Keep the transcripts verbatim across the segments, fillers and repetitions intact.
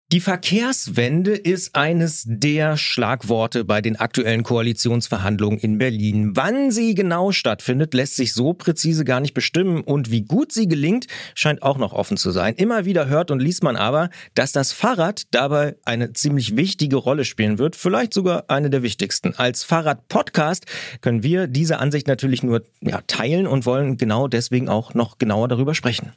Die Verkehrswende ist eines der Schlagworte bei den aktuellen Koalitionsverhandlungen in Berlin. Wann sie genau stattfindet, lässt sich so präzise gar nicht bestimmen. Und wie gut sie gelingt, scheint auch noch offen zu sein. Immer wieder hört und liest man aber, dass das Fahrrad dabei eine ziemlich wichtige Rolle spielen wird. Vielleicht sogar eine der wichtigsten. Als Fahrrad-Podcast können wir diese Ansicht natürlich nur ja, teilen und wollen genau deswegen auch noch genauer darüber sprechen.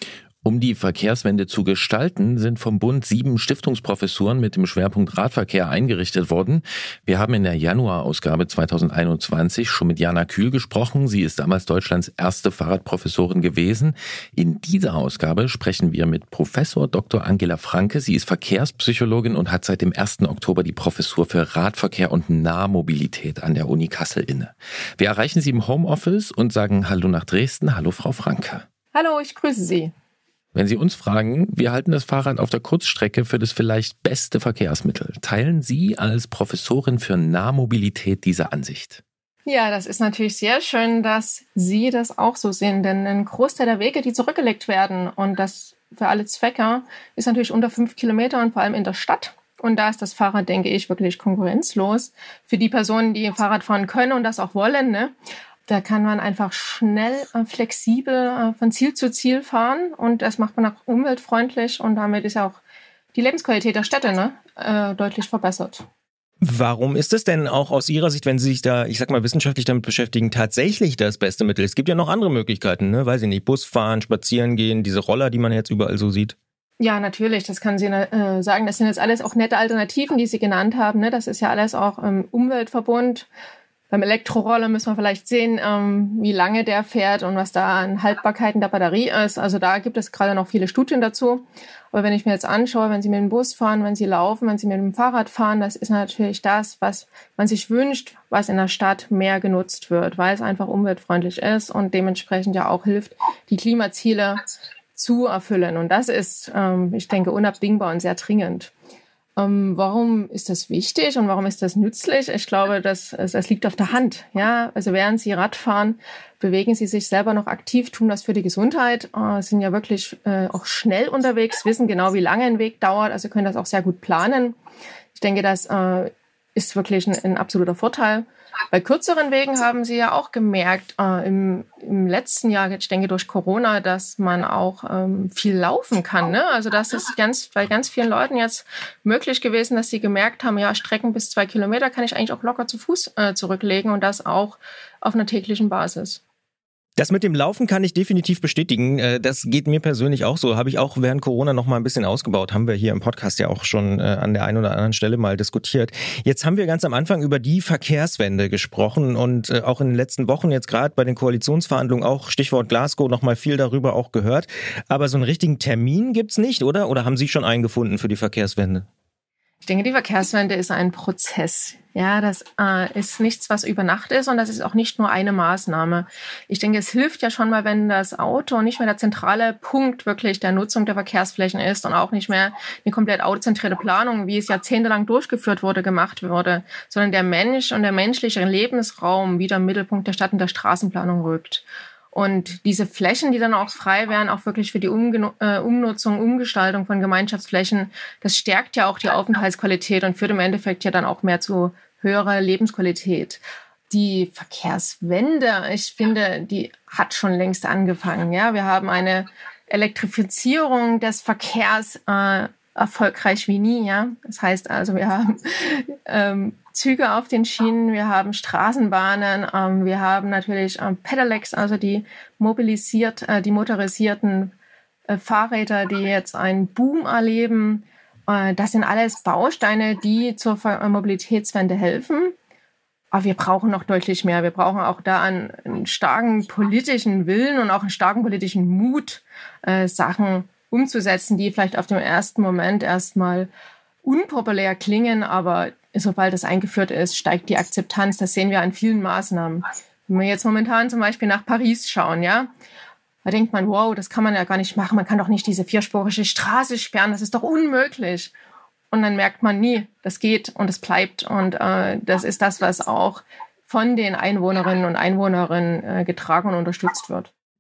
Um die Verkehrswende zu gestalten, sind vom Bund sieben Stiftungsprofessuren mit dem Schwerpunkt Radverkehr eingerichtet worden. Wir haben in der Januarausgabe zweitausendeinundzwanzig schon mit Jana Kühl gesprochen. Sie ist damals Deutschlands erste Fahrradprofessorin gewesen. In dieser Ausgabe sprechen wir mit Professor Doktor Angela Franke. Sie ist Verkehrspsychologin und hat seit dem ersten Oktober die Professur für Radverkehr und Nahmobilität an der Uni Kassel inne. Wir erreichen sie im Homeoffice und sagen Hallo nach Dresden. Hallo, Frau Franke. Hallo, ich grüße Sie. Wenn Sie uns fragen, wir halten das Fahrrad auf der Kurzstrecke für das vielleicht beste Verkehrsmittel. Teilen Sie als Professorin für Nahmobilität diese Ansicht? Ja, das ist natürlich sehr schön, dass Sie das auch so sehen, denn ein Großteil der Wege, die zurückgelegt werden und das für alle Zwecke, ist natürlich unter fünf Kilometer und vor allem in der Stadt. Und da ist das Fahrrad, denke ich, wirklich konkurrenzlos für die Personen, die Fahrrad fahren können und das auch wollen, ne? Da kann man einfach schnell, äh, flexibel äh, von Ziel zu Ziel fahren und das macht man auch umweltfreundlich und damit ist ja auch die Lebensqualität der Städte ne, äh, deutlich verbessert. Warum ist es denn auch aus Ihrer Sicht, wenn Sie sich da, ich sag mal, wissenschaftlich damit beschäftigen, tatsächlich das beste Mittel? Es gibt ja noch andere Möglichkeiten, ne? Weiß ich nicht, Bus fahren, spazieren gehen, diese Roller, die man jetzt überall so sieht. Ja, natürlich, das kann Sie äh, sagen. Das sind jetzt alles auch nette Alternativen, die Sie genannt haben. Ne? Das ist ja alles auch im Umweltverbund. Beim Elektroroller müssen wir vielleicht sehen, ähm, wie lange der fährt und was da an Haltbarkeiten der Batterie ist. Also da gibt es gerade noch viele Studien dazu. Aber wenn ich mir jetzt anschaue, wenn Sie mit dem Bus fahren, wenn Sie laufen, wenn Sie mit dem Fahrrad fahren, das ist natürlich das, was man sich wünscht, was in der Stadt mehr genutzt wird, weil es einfach umweltfreundlich ist und dementsprechend ja auch hilft, die Klimaziele zu erfüllen. Und das ist, ähm, ich denke, unabdingbar und sehr dringend. Ähm, warum ist das wichtig und warum ist das nützlich? Ich glaube, das, das liegt auf der Hand. Ja, also während Sie Rad fahren, bewegen Sie sich selber noch aktiv, tun das für die Gesundheit, äh, sind ja wirklich äh, auch schnell unterwegs, wissen genau, wie lange ein Weg dauert, also können das auch sehr gut planen. Ich denke, das äh, ist wirklich ein, ein absoluter Vorteil. Bei kürzeren Wegen haben Sie ja auch gemerkt, äh, im, im letzten Jahr, ich denke durch Corona, dass man auch ähm, viel laufen kann. Ne? Also das ist ganz, bei ganz vielen Leuten jetzt möglich gewesen, dass sie gemerkt haben, ja, Strecken bis zwei Kilometer kann ich eigentlich auch locker zu Fuß äh, zurücklegen und das auch auf einer täglichen Basis. Das mit dem Laufen kann ich definitiv bestätigen. Das geht mir persönlich auch so. Habe ich auch während Corona noch mal ein bisschen ausgebaut. Haben wir hier im Podcast ja auch schon an der einen oder anderen Stelle mal diskutiert. Jetzt haben wir ganz am Anfang über die Verkehrswende gesprochen und auch in den letzten Wochen jetzt gerade bei den Koalitionsverhandlungen auch Stichwort Glasgow noch mal viel darüber auch gehört. Aber so einen richtigen Termin gibt's nicht, oder? Oder haben Sie schon einen gefunden für die Verkehrswende? Ich denke, die Verkehrswende ist ein Prozess. Ja, das äh, ist nichts, was über Nacht ist und das ist auch nicht nur eine Maßnahme. Ich denke, es hilft ja schon mal, wenn das Auto nicht mehr der zentrale Punkt wirklich der Nutzung der Verkehrsflächen ist und auch nicht mehr eine komplett autozentrierte Planung, wie es jahrzehntelang durchgeführt wurde, gemacht wurde, sondern der Mensch und der menschliche Lebensraum wieder im Mittelpunkt der Stadt- und der Straßenplanung rückt. Und diese Flächen, die dann auch frei wären, auch wirklich für die Umgenu- äh, Umnutzung, Umgestaltung von Gemeinschaftsflächen, das stärkt ja auch die Aufenthaltsqualität und führt im Endeffekt ja dann auch mehr zu höherer Lebensqualität. Die Verkehrswende, ich finde, die hat schon längst angefangen. Ja, wir haben eine Elektrifizierung des Verkehrs äh, erfolgreich wie nie. Ja, das heißt also, wir haben ähm, Züge auf den Schienen, wir haben Straßenbahnen, ähm, wir haben natürlich ähm, Pedelecs, also die mobilisiert, äh, die motorisierten äh, Fahrräder, die jetzt einen Boom erleben. Äh, das sind alles Bausteine, die zur Ver- Mobilitätswende helfen. Aber wir brauchen noch deutlich mehr. Wir brauchen auch da einen, einen starken politischen Willen und auch einen starken politischen Mut, äh, Sachen umzusetzen, die vielleicht auf dem ersten Moment erstmal unpopulär klingen, aber sobald das eingeführt ist, steigt die Akzeptanz. Das sehen wir an vielen Maßnahmen. Wenn wir jetzt momentan zum Beispiel nach Paris schauen, ja, da denkt man, wow, das kann man ja gar nicht machen. Man kann doch nicht diese vierspurige Straße sperren. Das ist doch unmöglich. Und dann merkt man, nie, das geht und es bleibt. Und äh, das ist das, was auch von den Einwohnerinnen und Einwohnern äh, getragen und unterstützt wird.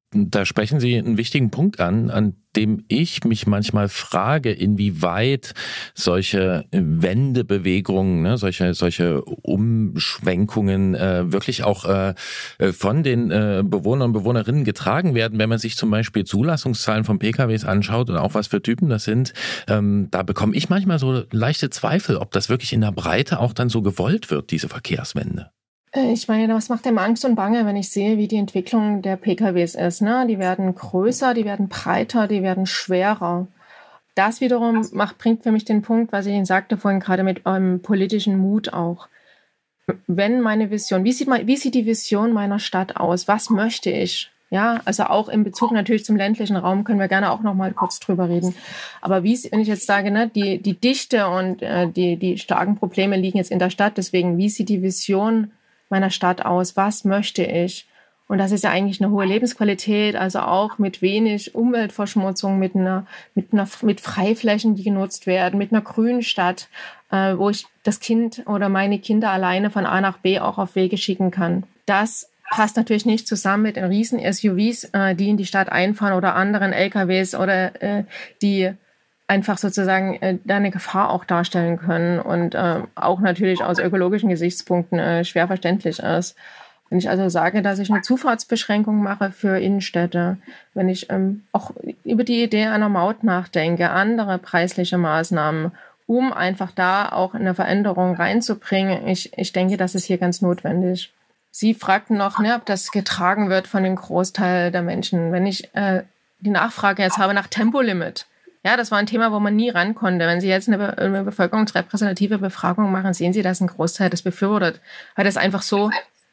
Da sprechen Sie einen wichtigen Punkt an, an dem ich mich manchmal frage, inwieweit solche Wendebewegungen, ne, solche solche Umschwenkungen äh, wirklich auch äh, von den äh, Bewohnern und Bewohnerinnen getragen werden, wenn man sich zum Beispiel Zulassungszahlen von P K Ws anschaut und auch was für Typen das sind. Ähm, da bekomme ich manchmal so leichte Zweifel, ob das wirklich in der Breite auch dann so gewollt wird, diese Verkehrswende. Ich meine, was macht einem Angst und Bange, wenn ich sehe, wie die Entwicklung der P K Ws ist, ne? Die werden größer, die werden breiter, die werden schwerer. Das wiederum macht, bringt für mich den Punkt, was ich Ihnen sagte vorhin, gerade mit eurem politischen Mut auch. Wenn meine Vision, wie sieht, mein, wie sieht die Vision meiner Stadt aus? Was möchte ich? Ja, also auch in Bezug natürlich zum ländlichen Raum können wir gerne auch noch mal kurz drüber reden. Aber wie, wenn ich jetzt sage, ne, die, die Dichte und äh, die, die starken Probleme liegen jetzt in der Stadt, deswegen, wie sieht die Vision meiner Stadt aus, was möchte ich? Und das ist ja eigentlich eine hohe Lebensqualität, also auch mit wenig Umweltverschmutzung, mit einer, mit einer, mit Freiflächen, die genutzt werden, mit einer grünen Stadt, äh, wo ich das Kind oder meine Kinder alleine von A nach B auch auf Wege schicken kann. Das passt natürlich nicht zusammen mit den riesen S U Vs, äh, die in die Stadt einfahren oder anderen L K Ws oder äh, die einfach sozusagen äh, da eine Gefahr auch darstellen können und äh, auch natürlich aus ökologischen Gesichtspunkten äh, schwer verständlich ist. Wenn ich also sage, dass ich eine Zufahrtsbeschränkung mache für Innenstädte, wenn ich ähm, auch über die Idee einer Maut nachdenke, andere preisliche Maßnahmen, um einfach da auch eine Veränderung reinzubringen, ich, ich denke, das ist hier ganz notwendig. Sie fragten noch, ne, ob das getragen wird von dem Großteil der Menschen. Wenn ich äh, die Nachfrage jetzt habe nach Tempolimit, ja, das war ein Thema, wo man nie ran konnte. Wenn Sie jetzt eine, Be- eine bevölkerungsrepräsentative Befragung machen, sehen Sie, dass ein Großteil das befürwortet, weil das einfach so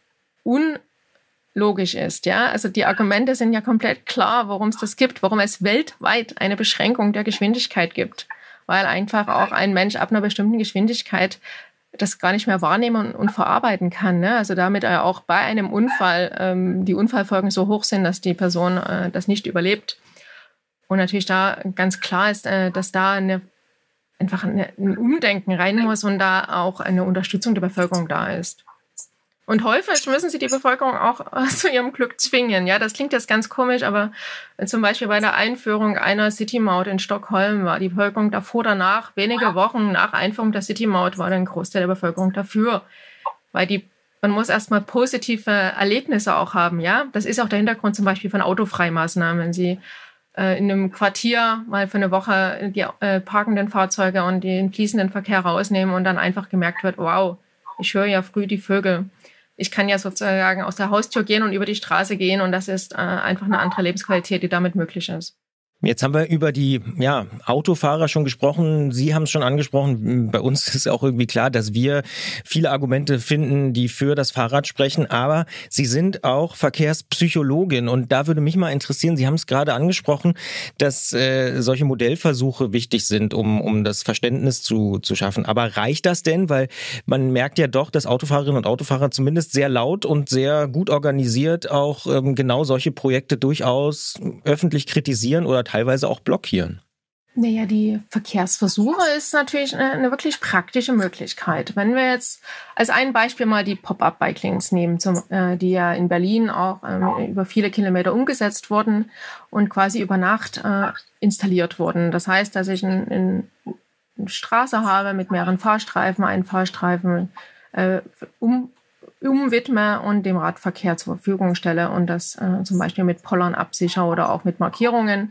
unlogisch ist. Ja, also die Argumente sind ja komplett klar, warum es das gibt, warum es weltweit eine Beschränkung der Geschwindigkeit gibt, weil einfach auch ein Mensch ab einer bestimmten Geschwindigkeit das gar nicht mehr wahrnehmen und, und verarbeiten kann. Ne? Also damit er auch bei einem Unfall ähm, die Unfallfolgen so hoch sind, dass die Person äh, das nicht überlebt. Und natürlich da ganz klar ist, dass da eine, einfach eine, ein Umdenken rein muss und da auch eine Unterstützung der Bevölkerung da ist. Und häufig müssen sie die Bevölkerung auch zu ihrem Glück zwingen. Ja, das klingt jetzt ganz komisch, aber zum Beispiel bei der Einführung einer City-Maut in Stockholm war die Bevölkerung davor, danach, wenige Wochen nach Einführung der City-Maut, war ein Großteil der Bevölkerung dafür. Weil die, man muss erstmal positive Erlebnisse auch haben. Ja, das ist auch der Hintergrund zum Beispiel von Autofreimaßnahmen. Wenn Sie in einem Quartier mal für eine Woche die äh, parkenden Fahrzeuge und den fließenden Verkehr rausnehmen und dann einfach gemerkt wird, wow, ich höre ja früh die Vögel. Ich kann ja sozusagen aus der Haustür gehen und über die Straße gehen und das ist äh, einfach eine andere Lebensqualität, die damit möglich ist. Jetzt haben wir über die ja, Autofahrer schon gesprochen. Sie haben es schon angesprochen. Bei uns ist auch irgendwie klar, dass wir viele Argumente finden, die für das Fahrrad sprechen. Aber Sie sind auch Verkehrspsychologin. Und da würde mich mal interessieren, Sie haben es gerade angesprochen, dass äh, solche Modellversuche wichtig sind, um, um das Verständnis zu, zu schaffen. Aber reicht das denn? Weil man merkt ja doch, dass Autofahrerinnen und Autofahrer zumindest sehr laut und sehr gut organisiert auch ähm, genau solche Projekte durchaus öffentlich kritisieren oder teilweise auch blockieren. Naja, die Verkehrsversuche ist natürlich eine, eine wirklich praktische Möglichkeit. Wenn wir jetzt als ein Beispiel mal die Pop-up-Bike-Lanes nehmen, zum, äh, die ja in Berlin auch ähm, über viele Kilometer umgesetzt wurden und quasi über Nacht äh, installiert wurden. Das heißt, dass ich ein, ein, eine Straße habe mit mehreren Fahrstreifen, einen Fahrstreifen äh, um umwidme und dem Radverkehr zur Verfügung stelle und das äh, zum Beispiel mit Pollern absichere oder auch mit Markierungen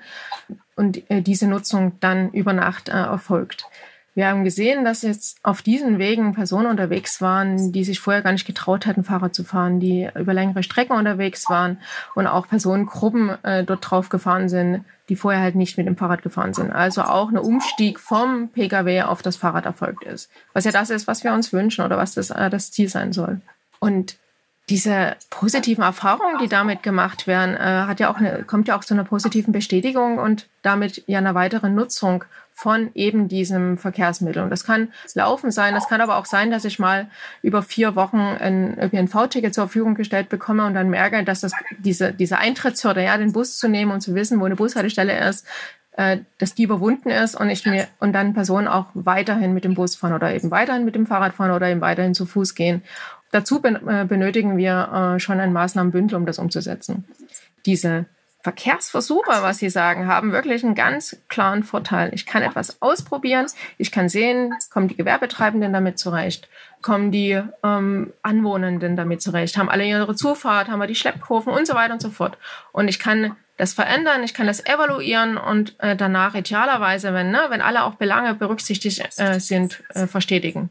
und äh, diese Nutzung dann über Nacht äh, erfolgt. Wir haben gesehen, dass jetzt auf diesen Wegen Personen unterwegs waren, die sich vorher gar nicht getraut hätten, Fahrrad zu fahren, die über längere Strecken unterwegs waren und auch Personengruppen äh, dort drauf gefahren sind, die vorher halt nicht mit dem Fahrrad gefahren sind. Also auch ein Umstieg vom P K W auf das Fahrrad erfolgt ist. Was ja das ist, was wir uns wünschen oder was das, äh, das Ziel sein soll. Und diese positiven Erfahrungen, die damit gemacht werden, äh, hat ja auch eine, kommt ja auch zu einer positiven Bestätigung und damit ja einer weiteren Nutzung von eben diesem Verkehrsmittel. Und das kann Laufen sein, das kann aber auch sein, dass ich mal über vier Wochen ein Ö P N V-Ticket zur Verfügung gestellt bekomme und dann merke, dass das diese, diese Eintrittshürde, ja, den Bus zu nehmen und zu wissen, wo eine Bushaltestelle ist, äh, dass die überwunden ist und ich mir und dann Personen auch weiterhin mit dem Bus fahren oder eben weiterhin mit dem Fahrrad fahren oder eben weiterhin zu Fuß gehen. Dazu benötigen wir schon ein Maßnahmenbündel, um das umzusetzen. Diese Verkehrsversucher, was Sie sagen, haben wirklich einen ganz klaren Vorteil. Ich kann etwas ausprobieren, ich kann sehen, kommen die Gewerbetreibenden damit zurecht, kommen die ähm, Anwohnenden damit zurecht, haben alle ihre Zufahrt, haben wir die Schleppkurven und so weiter und so fort. Und ich kann das verändern, ich kann das evaluieren und äh, danach idealerweise, wenn, ne, wenn alle auch Belange berücksichtigt äh, sind, äh, verstetigen.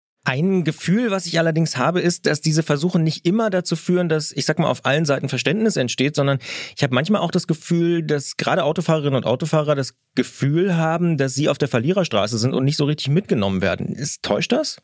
Ein Gefühl, was ich allerdings habe, ist, dass diese Versuche nicht immer dazu führen, dass, ich sag mal, auf allen Seiten Verständnis entsteht, sondern ich habe manchmal auch das Gefühl, dass gerade Autofahrerinnen und Autofahrer das Gefühl haben, dass sie auf der Verliererstraße sind und nicht so richtig mitgenommen werden. Ist, täuscht das?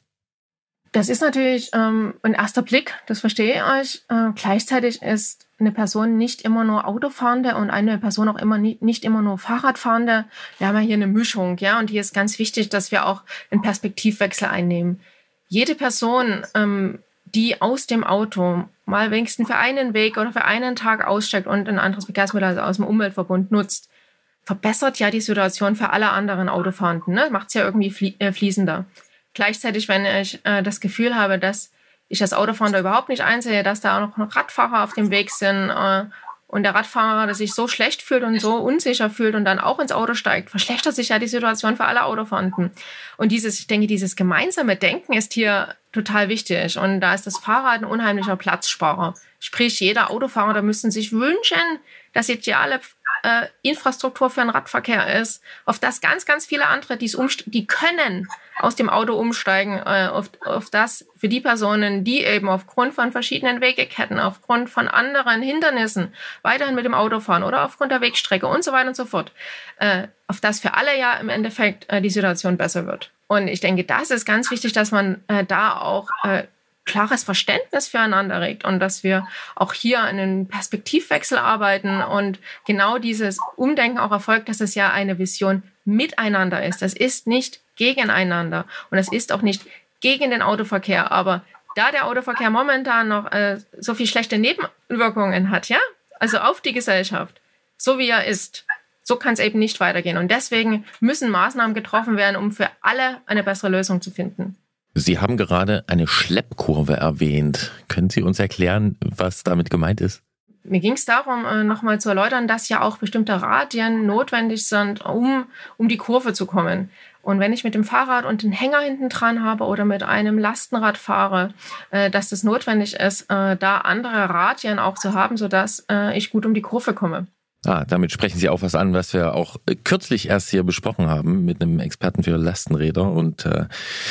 Das ist natürlich ähm, ein erster Blick, das verstehe ich euch. Äh, gleichzeitig ist eine Person nicht immer nur Autofahrende und eine Person auch immer nie, nicht immer nur Fahrradfahrende. Wir haben ja hier eine Mischung, ja, und hier ist ganz wichtig, dass wir auch einen Perspektivwechsel einnehmen. Jede Person, ähm, die aus dem Auto mal wenigstens für einen Weg oder für einen Tag aussteigt und ein anderes Verkehrsmittel also aus dem Umweltverbund nutzt, verbessert ja die Situation für alle anderen Autofahrenden, ne? Macht es ja irgendwie flie- äh, fließender. Gleichzeitig, wenn ich äh, das Gefühl habe, dass ich als Autofahrer überhaupt nicht einsehe, dass da auch noch Radfahrer auf dem Weg sind äh, und der Radfahrer, der sich so schlecht fühlt und so unsicher fühlt und dann auch ins Auto steigt, verschlechtert sich ja die Situation für alle Autofahrenden. Und dieses, ich denke, dieses gemeinsame Denken ist hier total wichtig. Und da ist das Fahrrad ein unheimlicher Platzsparer. Sprich, jeder Autofahrer, da müssten sich wünschen, dass ideale äh, Infrastruktur für den Radverkehr ist, auf das ganz, ganz viele andere, die, umst- die können aus dem Auto umsteigen, äh, auf, auf das für die Personen, die eben aufgrund von verschiedenen Wegeketten, aufgrund von anderen Hindernissen weiterhin mit dem Auto fahren oder aufgrund der Wegstrecke und so weiter und so fort, äh, auf das für alle ja im Endeffekt äh, die Situation besser wird. Und ich denke, das ist ganz wichtig, dass man äh, da auch äh, klares Verständnis füreinander regt und dass wir auch hier einen Perspektivwechsel arbeiten und genau dieses Umdenken auch erfolgt, dass es ja eine Vision miteinander ist. Das ist nicht gegeneinander und das ist auch nicht gegen den Autoverkehr. Aber da der Autoverkehr momentan noch äh, so viel schlechte Nebenwirkungen hat, ja, also auf die Gesellschaft, so wie er ist, so kann es eben nicht weitergehen. Und deswegen müssen Maßnahmen getroffen werden, um für alle eine bessere Lösung zu finden. Sie haben gerade eine Schleppkurve erwähnt. Können Sie uns erklären, was damit gemeint ist? Mir ging es darum, nochmal zu erläutern, dass ja auch bestimmte Radien notwendig sind, um, um die Kurve zu kommen. Und wenn ich mit dem Fahrrad und den Hänger hinten dran habe oder mit einem Lastenrad fahre, äh, dass das notwendig ist, äh, da andere Radien auch zu haben, sodass äh, ich gut um die Kurve komme. Ah, damit sprechen Sie auch was an, was wir auch kürzlich erst hier besprochen haben mit einem Experten für Lastenräder. Und äh,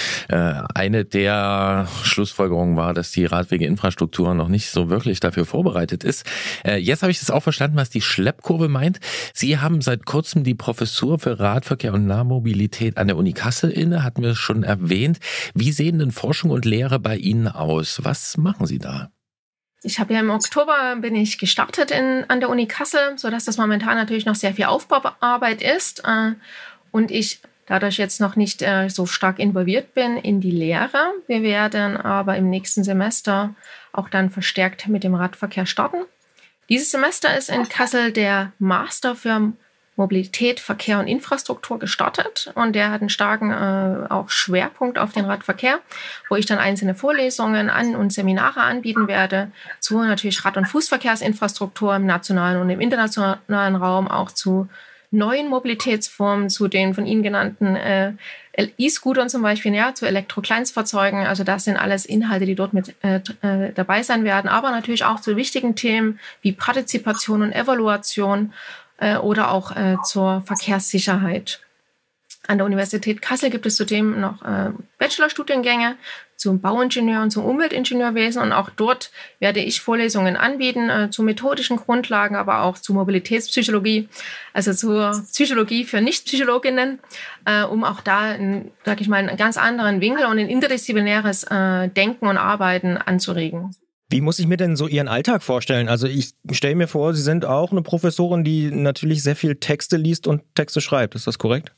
eine der Schlussfolgerungen war, dass die Radwegeinfrastruktur noch nicht so wirklich dafür vorbereitet ist. Äh, jetzt habe ich das auch verstanden, was die Schleppkurve meint. Sie haben seit kurzem die Professur für Radverkehr und Nahmobilität an der Uni Kassel inne, hatten wir schon erwähnt. Wie sehen denn Forschung und Lehre bei Ihnen aus? Was machen Sie da? Ich habe ja im Oktober bin ich gestartet in, an der Uni Kassel, sodass das momentan natürlich noch sehr viel Aufbauarbeit ist äh, und ich dadurch jetzt noch nicht äh, so stark involviert bin in die Lehre. Wir werden aber im nächsten Semester auch dann verstärkt mit dem Radverkehr starten. Dieses Semester ist in Kassel der Master für Mobilität, Verkehr und Infrastruktur gestartet und der hat einen starken äh, auch Schwerpunkt auf den Radverkehr, wo ich dann einzelne Vorlesungen an und Seminare anbieten werde zu natürlich Rad- und Fußverkehrsinfrastruktur im nationalen und im internationalen Raum, auch zu neuen Mobilitätsformen, zu den von Ihnen genannten äh, E-Scootern zum Beispiel, ja, zu Elektro-Kleinstfahrzeugen. Also das sind alles Inhalte, die dort mit äh, äh, dabei sein werden, aber natürlich auch zu wichtigen Themen wie Partizipation und Evaluation oder auch äh, zur Verkehrssicherheit. An der Universität Kassel gibt es zudem noch äh, Bachelorstudiengänge zum Bauingenieur und zum Umweltingenieurwesen und auch dort werde ich Vorlesungen anbieten äh, zu methodischen Grundlagen, aber auch zu Mobilitätspsychologie, also zur Psychologie für Nicht-Psychologinnen, äh, um auch da, sage ich mal, einen ganz anderen Winkel und ein interdisziplinäres äh, Denken und Arbeiten anzuregen. Wie muss ich mir denn so Ihren Alltag vorstellen? Also ich stelle mir vor, Sie sind auch eine Professorin, die natürlich sehr viel Texte liest und Texte schreibt. Ist das korrekt?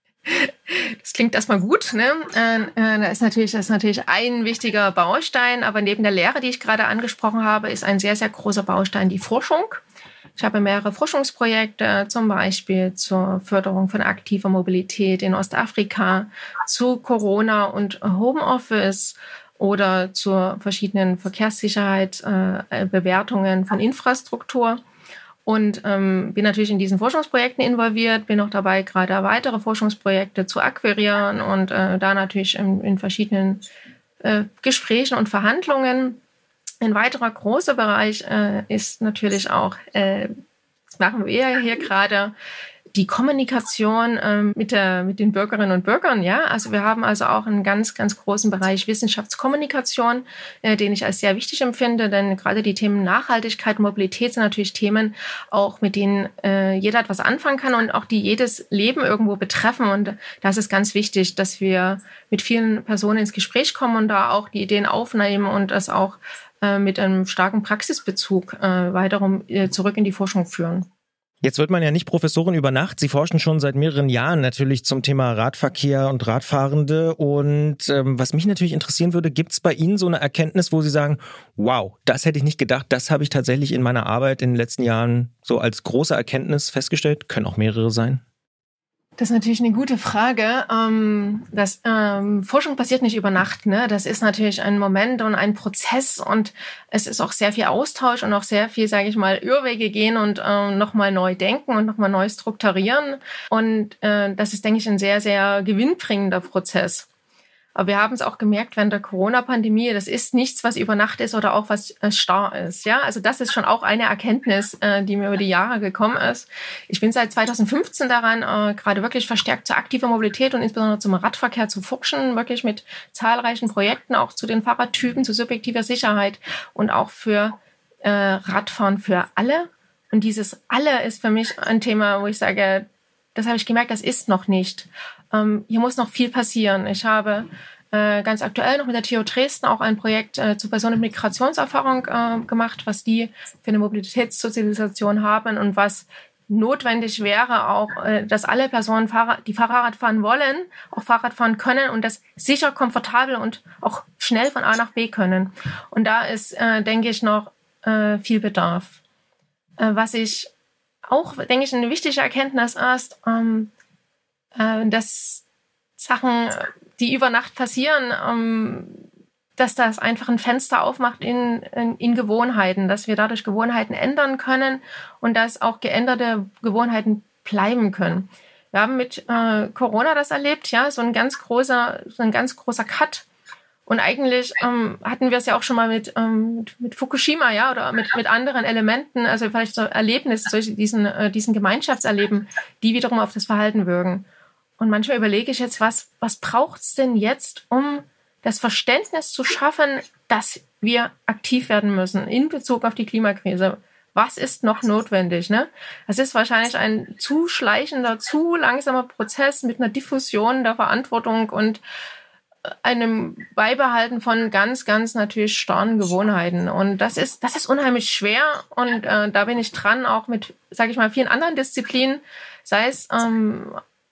Das klingt erstmal gut, ne? Äh, da ist natürlich, das ist natürlich ein wichtiger Baustein, aber neben der Lehre, die ich gerade angesprochen habe, ist ein sehr, sehr großer Baustein die Forschung. Ich habe mehrere Forschungsprojekte, zum Beispiel zur Förderung von aktiver Mobilität in Ostafrika, zu Corona und Homeoffice oder zur verschiedenen Verkehrssicherheit, äh, Bewertungen von Infrastruktur. Und ähm, bin natürlich in diesen Forschungsprojekten involviert, bin auch dabei, gerade weitere Forschungsprojekte zu akquirieren und äh, da natürlich in, in verschiedenen äh, Gesprächen und Verhandlungen. Ein weiterer großer Bereich äh, ist natürlich auch, äh, das machen wir hier gerade, die Kommunikation ähm, mit, der, mit den Bürgerinnen und Bürgern. Ja, also wir haben also auch einen ganz, ganz großen Bereich Wissenschaftskommunikation, äh, den ich als sehr wichtig empfinde, denn gerade die Themen Nachhaltigkeit, Mobilität sind natürlich Themen, auch mit denen äh, jeder etwas anfangen kann und auch die jedes Leben irgendwo betreffen. Und das ist ganz wichtig, dass wir mit vielen Personen ins Gespräch kommen und da auch die Ideen aufnehmen und das auch äh, mit einem starken Praxisbezug äh, weiterum äh, zurück in die Forschung führen. Jetzt wird man ja nicht Professorin über Nacht. Sie forschen schon seit mehreren Jahren natürlich zum Thema Radverkehr und Radfahrende. Und ähm, was mich natürlich interessieren würde, gibt es bei Ihnen so eine Erkenntnis, wo Sie sagen, wow, das hätte ich nicht gedacht, das habe ich tatsächlich in meiner Arbeit in den letzten Jahren so als große Erkenntnis festgestellt? Können auch mehrere sein. Das ist natürlich eine gute Frage. Ähm, das, ähm, Forschung passiert nicht über Nacht, ne? Das ist natürlich ein Moment und ein Prozess und es ist auch sehr viel Austausch und auch sehr viel, sage ich mal, Irrwege gehen und ähm, nochmal neu denken und nochmal neu strukturieren. Und äh, das ist, denke ich, ein sehr, sehr gewinnbringender Prozess. Aber wir haben es auch gemerkt während der Corona-Pandemie, das ist nichts, was über Nacht ist oder auch was äh, starr ist. Ja, also das ist schon auch eine Erkenntnis, äh, die mir über die Jahre gekommen ist. Ich bin seit zweitausendfünfzehn daran, äh, gerade wirklich verstärkt zur aktiven Mobilität und insbesondere zum Radverkehr zu forschen, wirklich mit zahlreichen Projekten, auch zu den Fahrradtypen, zu subjektiver Sicherheit und auch für äh, Radfahren für alle. Und dieses Alle ist für mich ein Thema, wo ich sage, das habe ich gemerkt, das ist noch nicht. Ähm, hier muss noch viel passieren. Ich habe äh, ganz aktuell noch mit der T U Dresden auch ein Projekt äh, zur Personen- und Migrationserfahrung äh, gemacht, was die für eine Mobilitätssozialisation haben und was notwendig wäre auch, äh, dass alle Personen, Fahrrad, die Fahrrad fahren wollen, auch Fahrrad fahren können und das sicher, komfortabel und auch schnell von A nach B können. Und da ist, äh, denke ich, noch äh, viel Bedarf. Äh, was ich auch, denke ich, eine wichtige Erkenntnis ist, ähm, äh, dass Sachen, die über Nacht passieren, ähm, dass das einfach ein Fenster aufmacht in, in, in Gewohnheiten, dass wir dadurch Gewohnheiten ändern können und dass auch geänderte Gewohnheiten bleiben können. Wir haben mit äh, Corona das erlebt, ja, so ein ganz großer, so ein ganz großer Cut. Und eigentlich ähm, hatten wir es ja auch schon mal mit, ähm, mit, mit Fukushima, ja, oder mit, mit anderen Elementen, also vielleicht so Erlebnisse, solche, diesen, äh, diesen Gemeinschaftserleben, die wiederum auf das Verhalten wirken. Und manchmal überlege ich jetzt, was, was braucht's denn jetzt, um das Verständnis zu schaffen, dass wir aktiv werden müssen in Bezug auf die Klimakrise? Was ist noch notwendig, ne? Das ist wahrscheinlich ein zu schleichender, zu langsamer Prozess mit einer Diffusion der Verantwortung und einem Beibehalten von ganz, ganz natürlich starren Gewohnheiten. Und das ist, das ist unheimlich schwer. Und äh, da bin ich dran, auch mit, sage ich mal, vielen anderen Disziplinen, sei es, ähm,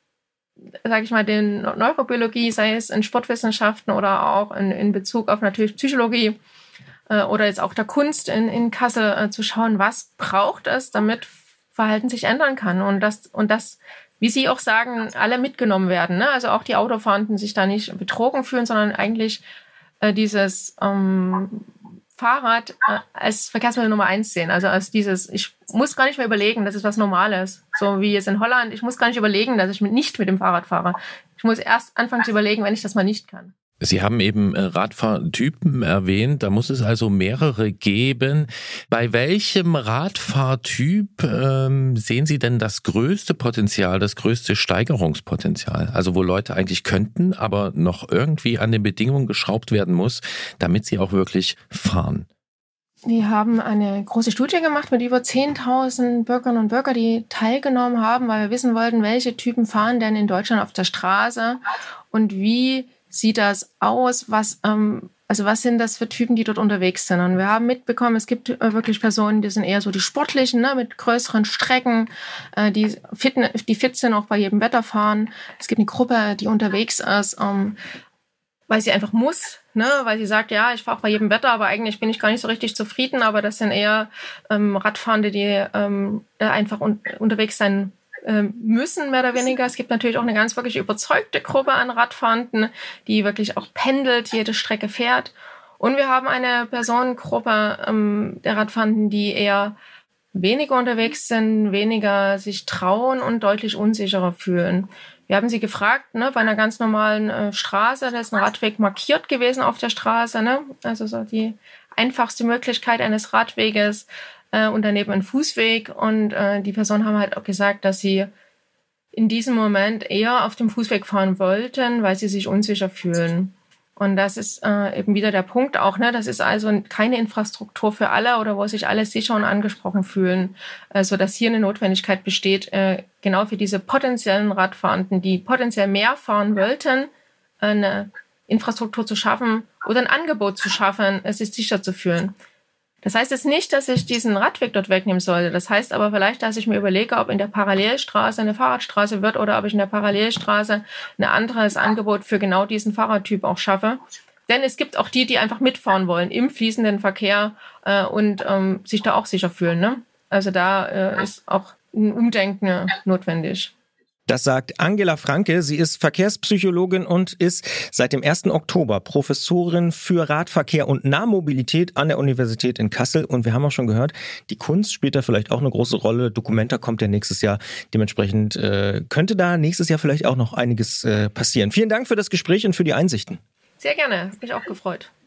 sage ich mal, den Neurobiologie, sei es in Sportwissenschaften oder auch in, in Bezug auf natürlich Psychologie äh, oder jetzt auch der Kunst in, in Kassel äh, zu schauen, was braucht es, damit Verhalten sich ändern kann. Und das, und das wie Sie auch sagen, alle mitgenommen werden. Ne? Also auch die Autofahrenden sich da nicht betrogen fühlen, sondern eigentlich äh, dieses ähm, Fahrrad äh, als Verkehrsmittel Nummer eins sehen. Also als dieses, ich muss gar nicht mehr überlegen, das ist was Normales. So wie jetzt in Holland, ich muss gar nicht überlegen, dass ich mit, nicht mit dem Fahrrad fahre. Ich muss erst anfangen zu überlegen, wenn ich das mal nicht kann. Sie haben eben Radfahrtypen erwähnt, da muss es also mehrere geben. Bei welchem Radfahrtyp ähm, sehen Sie denn das größte Potenzial, das größte Steigerungspotenzial? Also wo Leute eigentlich könnten, aber noch irgendwie an den Bedingungen geschraubt werden muss, damit sie auch wirklich fahren? Wir haben eine große Studie gemacht mit über zehntausend Bürgerinnen und Bürgern, die teilgenommen haben, weil wir wissen wollten, welche Typen fahren denn in Deutschland auf der Straße und wie sieht das aus, was, ähm, also was sind das für Typen, die dort unterwegs sind? Und wir haben mitbekommen, es gibt äh, wirklich Personen, die sind eher so die sportlichen, ne, mit größeren Strecken, äh, die, fit, die fit sind, auch bei jedem Wetter fahren. Es gibt eine Gruppe, die unterwegs ist, ähm, weil sie einfach muss, ne, weil sie sagt, ja, ich fahre auch bei jedem Wetter, aber eigentlich bin ich gar nicht so richtig zufrieden. Aber das sind eher ähm, Radfahrende, die ähm, einfach un- unterwegs sein müssen, mehr oder weniger. Es gibt natürlich auch eine ganz wirklich überzeugte Gruppe an Radfahrenden, die wirklich auch pendelt, jede Strecke fährt. Und wir haben eine Personengruppe ähm, der Radfahrenden, die eher weniger unterwegs sind, weniger sich trauen und deutlich unsicherer fühlen. Wir haben sie gefragt, ne, bei einer ganz normalen äh, Straße, da ist ein Radweg markiert gewesen auf der Straße, ne? Also so die einfachste Möglichkeit eines Radweges äh, und daneben ein Fußweg. Und äh, die Personen haben halt auch gesagt, dass sie in diesem Moment eher auf dem Fußweg fahren wollten, weil sie sich unsicher fühlen. Und das ist äh, eben wieder der Punkt auch, ne? Das ist also keine Infrastruktur für alle oder wo sich alle sicher und angesprochen fühlen, äh, so dass hier eine Notwendigkeit besteht, äh, genau für diese potenziellen Radfahrenden, die potenziell mehr fahren wollten, eine Infrastruktur zu schaffen oder ein Angebot zu schaffen, es sich sicher zu fühlen. Das heißt jetzt nicht, dass ich diesen Radweg dort wegnehmen sollte. Das heißt aber vielleicht, dass ich mir überlege, ob in der Parallelstraße eine Fahrradstraße wird oder ob ich in der Parallelstraße ein anderes Angebot für genau diesen Fahrradtyp auch schaffe. Denn es gibt auch die, die einfach mitfahren wollen im fließenden Verkehr äh, und ähm, sich da auch sicher fühlen. Ne? Also da äh, ist auch ein Umdenken notwendig. Das sagt Angela Franke. Sie ist Verkehrspsychologin und ist seit dem ersten Oktober Professorin für Radverkehr und Nahmobilität an der Universität in Kassel. Und wir haben auch schon gehört, die Kunst spielt da vielleicht auch eine große Rolle. Documenta kommt ja nächstes Jahr. Dementsprechend äh, könnte da nächstes Jahr vielleicht auch noch einiges äh, passieren. Vielen Dank für das Gespräch und für die Einsichten. Sehr gerne, hat mich auch gefreut.